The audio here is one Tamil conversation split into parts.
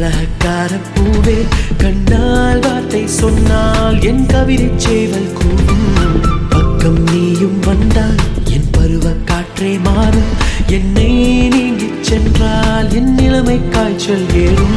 கலகக்கார பூவே கண்ணால் வார்த்தை சொன்னால் என் கவிதை சேவல் கூடும். பக்கம் நீயும் வந்தால் என் பருவ காற்றே மாறும். என்னை நீங்கிச் சென்றால் என் நிலைமை காய்ச்சல் ஏறும்.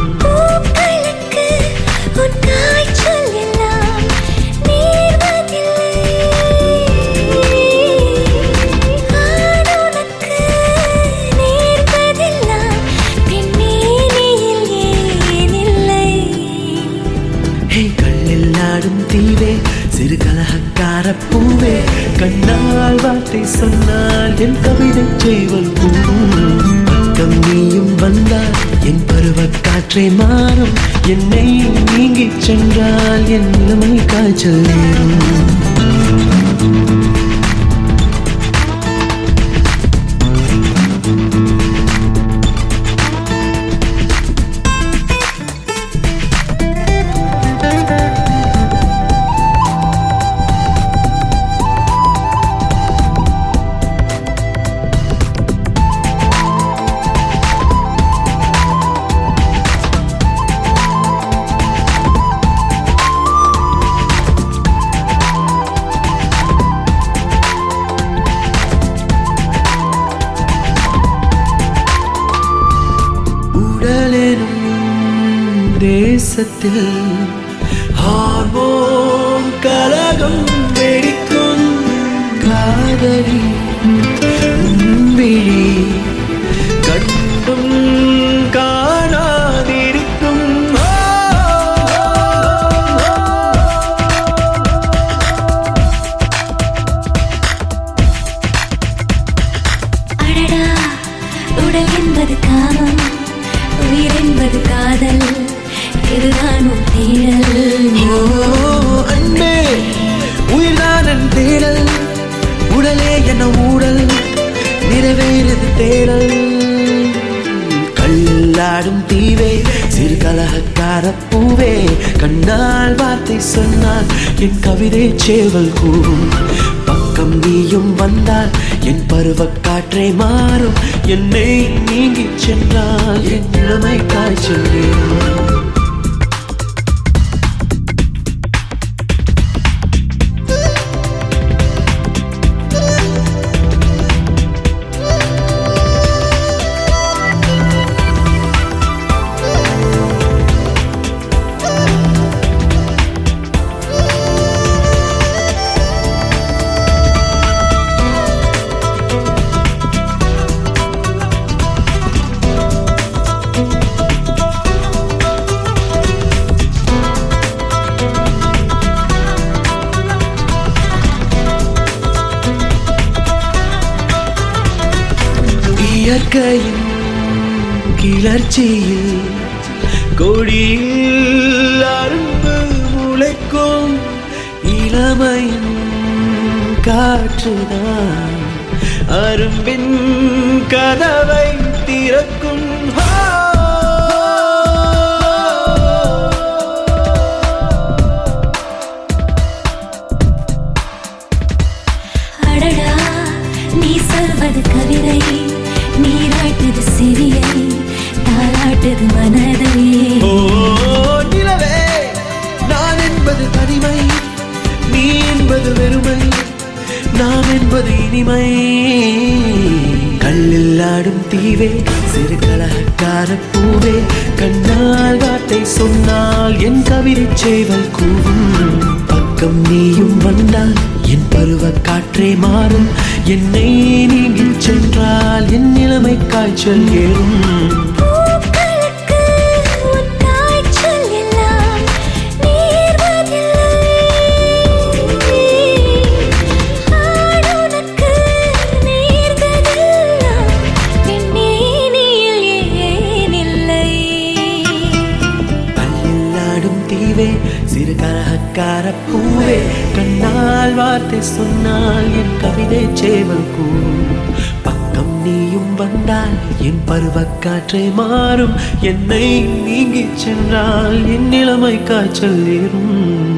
தீவே சிறு கலகக்கார பூவே கண்ணால் வார்த்தை சொன்னால் என் கவிதை சேவல் கூடும். பக்கம் நீயும் வந்தால் என் பருவ காற்றே மாறும். என்னை நீங்கிச் சென்றால் என் நிலைமை காய்ச்சல் ஏறும். தேசத்தில் ஹார்மோன் கலகம் வெடிக்கும். காதலி விழி கண்டும் காணாதிருக்கும். அடடா, உடல் என்பது காமம், உயிர் என்பது காதல், இதுதானும் தேடல். அன்பே உயிர்தான் என் தேடல், உடலே என்ன ஊடல், நிறைவேறது தேடல். கல்லாடும் தீவே சிறு கலகக்கார பூவே கண்ணால் வார்த்தை சொன்னால் என் கவிதை சேவல் கூடும். பக்கம் நீயும் வந்தால் என் பருவ காற்றே மாறும். என்னை நீங்கிச் சென்றால் என் நிலைமை காய்ச்சல் ஏறும். இயற்கையின் கிளர்ச்சியில் கொடியில் அரும்பு முளைக்கும். இளமையின் காற்றுதான் அரும்பின் கதவை திறக்கும். அடடா, நீ சொல்வது கவிதை, நீராட்டுது சிறியை, தாராட்டுது மனதை. நிலவே நான் என்பது தனிமை, நீ என்பது வெறுமை, நாம் என்பது இனிமை. கல்லில் ஆடும் தீவே சிறு கலகக்கார பூவே கண்ணால் வார்த்தை சொன்னால் என் கவிதை சேவல் கூடும். பக்கம் நீயும் வந்தால் என் பருவ காற்றே மாறும். என்னை நீங்கிச் சென்றால் என் நிலைமை காய்ச்சல் ஏறும். சிறு கலகக்கார பூவே கண்ணால் வார்த்தை சொன்னால் என் கவிதை சேவல் கூடும். பக்கம் நீயும் வந்தால் என் பருவ காற்றே மாறும். என்னை நீங்கிச் சென்றால் என் நிலைமை காய்ச்சல் ஏறும்.